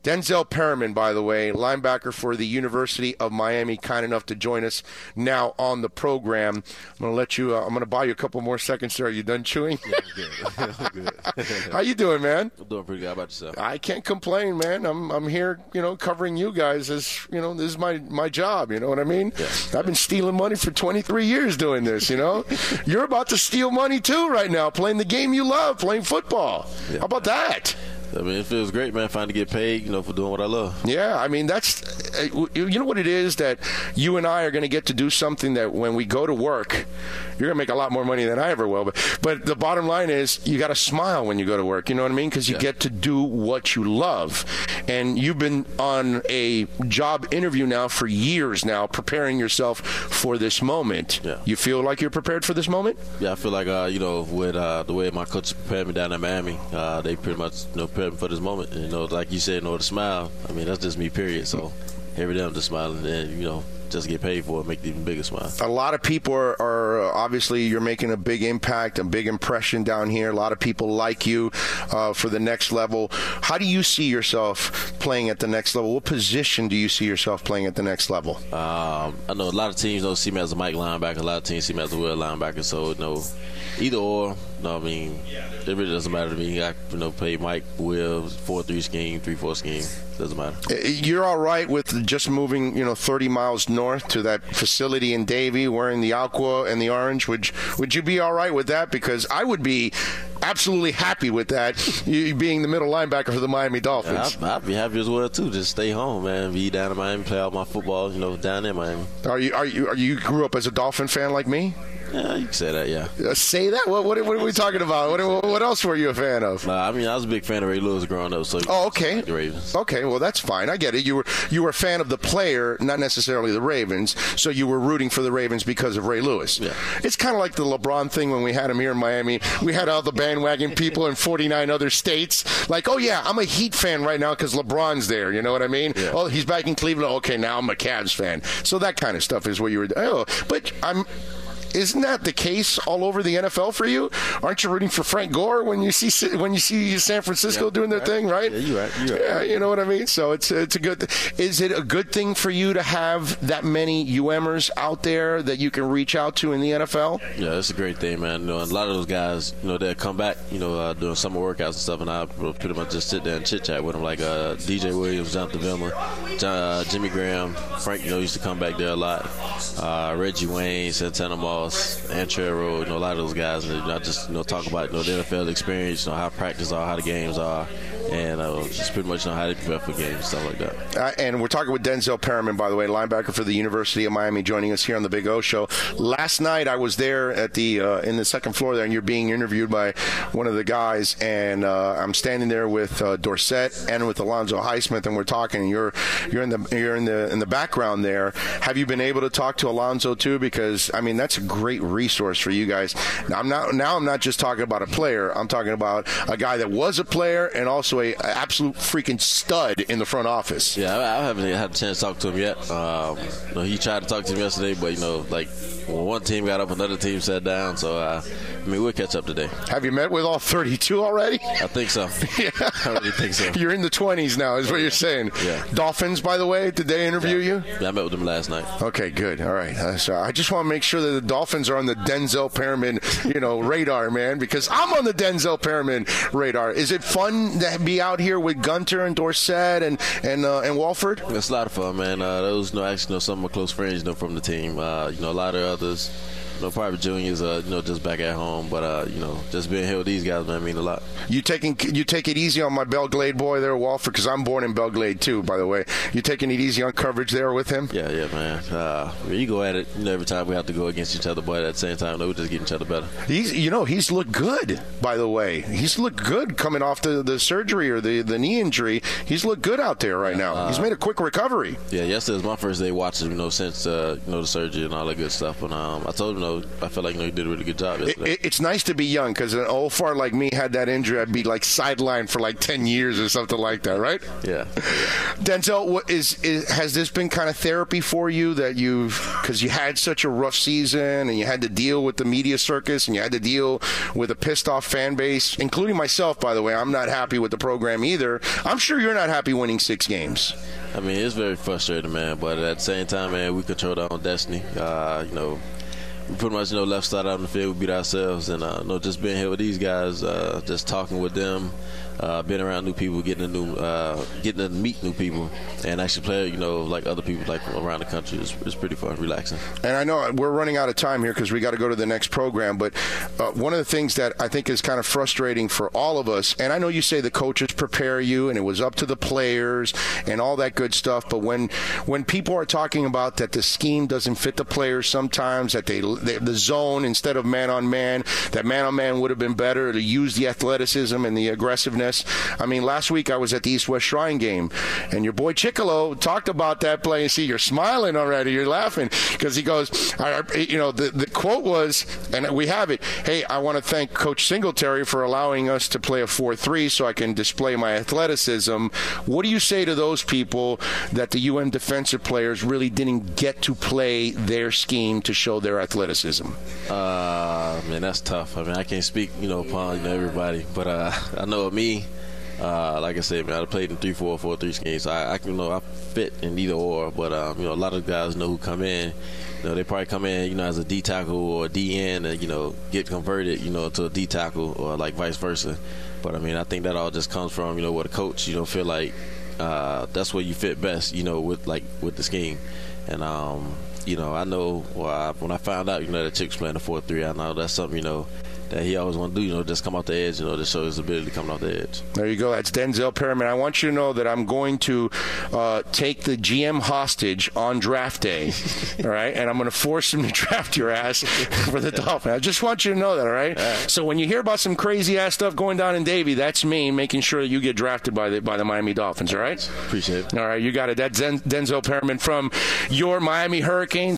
Denzel Perryman, by the way, linebacker for the University of Miami, kind enough to join us now on the program. I'm going to let you. I'm going to buy you a couple more seconds there. Are you done chewing? Yeah, I'm good. I'm good. How you doing, man? I'm doing pretty good. How about yourself? I can't complain, man. I'm here, covering you guys as this is my job. You know what I mean? Yeah. I've been stealing money for 23 years doing this. You're about to steal money too right now, playing the game you love, playing football. Yeah. How about that? I mean, it feels great, man, finally get paid, for doing what I love. Yeah, I mean, that's, you know what it is, that you and I are going to get to do something that when we go to work, you're going to make a lot more money than I ever will. But the bottom line is you got to smile when you go to work, you know what I mean? Because you get to do what you love. And you've been on a job interview now for years now, preparing yourself for this moment. Yeah. You feel like you're prepared for this moment? Yeah, I feel like, with the way my coach prepared me down in Miami, they pretty much, prepared me for this moment. And, like you said, to smile, I mean, that's just me, period. So every day I'm just smiling and, just get paid for it, make the even bigger smile. A lot of people are obviously, you're making a big impact, a big impression down here. A lot of people like you for the next level. How do you see yourself playing at the next level? What position do you see yourself playing at the next level? I know a lot of teams don't see me as a Mike linebacker. A lot of teams see me as a Will linebacker. So, either or. I mean, it really doesn't matter to me. I play Mike, Will, 4-3 scheme, 3-4 scheme. Doesn't matter. You're all right with just moving, 30 miles north to that facility in Davie, wearing the aqua and the orange? Would you be all right with that? Because I would be absolutely happy with that, you being the middle linebacker for the Miami Dolphins. Yeah, I'd be happy as well too. Just stay home, man. Be down in Miami, play all my football, down in Miami. Are you grew up as a Dolphin fan like me? Yeah, you can say that, yeah. Say that? What are we talking about? What else were you a fan of? I mean, I was a big fan of Ray Lewis growing up. So okay. The Ravens. Okay, well, that's fine. I get it. You were a fan of the player, not necessarily the Ravens, so you were rooting for the Ravens because of Ray Lewis. Yeah. It's kind of like the LeBron thing when we had him here in Miami. We had all the bandwagon people in 49 other states. Like, oh, yeah, I'm a Heat fan right now because LeBron's there. You know what I mean? Yeah. Oh, he's back in Cleveland. Okay, now I'm a Cavs fan. So that kind of stuff is what you were. Oh, but isn't that the case all over the NFL for you? Aren't you rooting for Frank Gore when you see San Francisco doing their thing, right? Yeah, you're right. Yeah, you know what I mean? So it's a good. Is it a good thing for you to have that many UMers out there that you can reach out to in the NFL? Yeah, it's a great thing, man. A lot of those guys, they'll come back, doing summer workouts and stuff, and I pretty much just sit there and chit chat with them, like DJ Williams, Jonathan Vilma, Jimmy Graham, Frank, used to come back there a lot. Reggie Wayne, Santana Moss, Antrero, a lot of those guys. And I just talk about the NFL experience, how practice are, how the games are, and just pretty much how they prepare for games, stuff like that. And we're talking with Denzel Perryman, by the way, linebacker for the University of Miami, joining us here on the Big O Show. Last night I was there at the in the second floor there, and you're being interviewed by one of the guys, and I'm standing there with Dorsett and with Alonzo Highsmith, and we're talking. And you're in the background there. Have you been able to talk to Alonzo too? Because I mean, that's a great resource for you guys. I'm not just talking about a player. I'm talking about a guy that was a player and also a absolute freaking stud in the front office. Yeah, I haven't had a chance to talk to him yet. He tried to talk to him yesterday, but like when one team got up, another team sat down. So we'll catch up today. Have you met with all 32 already? I think so. Yeah, I really think so. You're in the 20s now, is what you're saying. Yeah. Dolphins, by the way, did they interview you? Yeah, I met with them last night. Okay, good. All right. So I just want to make sure that the Dolphins are on the Denzel Perryman, radar, man, because I'm on the Denzel Perryman radar. Is it fun to be out here with Gunter and Dorsett and Walford? It's a lot of fun, man. Those, actually, some of my close friends, from the team. A lot of others. Private juniors, just back at home. But, just being here with these guys, man, mean a lot. You take it easy on my Belglade boy there, Walford, because I'm born in Belglade, too, by the way. You taking it easy on coverage there with him? Yeah, man. You go at it, every time we have to go against each other, but at the same time, we just get each other better. He's looked good, by the way. He's looked good coming off the surgery or the knee injury. He's looked good out there right now. He's made a quick recovery. Yeah, yesterday was my first day watching, since, the surgery and all that good stuff. And I told him, I felt like he did a really good job yesterday. It's nice to be young because an old fart like me had that injury, I'd be like sidelined for like 10 years or something like that, right? Yeah. Denzel, has this been kind of therapy for you because you had such a rough season and you had to deal with the media circus and you had to deal with a pissed off fan base, including myself, by the way. I'm not happy with the program either. I'm sure you're not happy winning 6 games. I mean, it's very frustrating, man. But at the same time, man, we control our own destiny. We pretty much left side out on the field, we beat ourselves, and just being here with these guys, just talking with them, being around new people, getting to meet new people, and actually play, like other people like around the country is pretty fun, relaxing. And I know we're running out of time here because we got to go to the next program, but one of the things that I think is kind of frustrating for all of us, and I know you say the coaches prepare you and it was up to the players and all that good stuff, but when people are talking about that the scheme doesn't fit the players sometimes, that the zone instead of man-on-man, that man-on-man would have been better to use the athleticism and the aggressiveness. I mean, last week I was at the East-West Shrine game, and your boy Chicolo talked about that play. And see, you're smiling already. You're laughing because he goes, the quote was, and we have it, hey, I want to thank Coach Singletary for allowing us to play a 4-3 so I can display my athleticism. What do you say to those people that the UM defensive players really didn't get to play their scheme to show their athleticism? Man, that's tough. I mean, I can't speak, upon everybody, but I know of me. Like I said, man, I played in 3-4, 4-3 schemes. So I fit in either or. But a lot of guys who come in. They probably come in, as a D tackle or a D end, and get converted, to a D tackle or like vice versa. But I mean, I think that all just comes from what a coach, feel like that's where you fit best, with the scheme. And I know when I found out, that Chick's playing the 4-3, I know that's something, that he always want to do, just come off the edge, to show his ability coming off the edge. There you go. That's Denzel Perryman. I want you to know that I'm going to take the GM hostage on draft day, all right? And I'm going to force him to draft your ass for the Dolphins. I just want you to know that, all right? So when you hear about some crazy-ass stuff going down in Davie, that's me making sure that you get drafted by the Miami Dolphins, all right? Appreciate it. All right, you got it. That's Denzel Perryman from your Miami Hurricanes.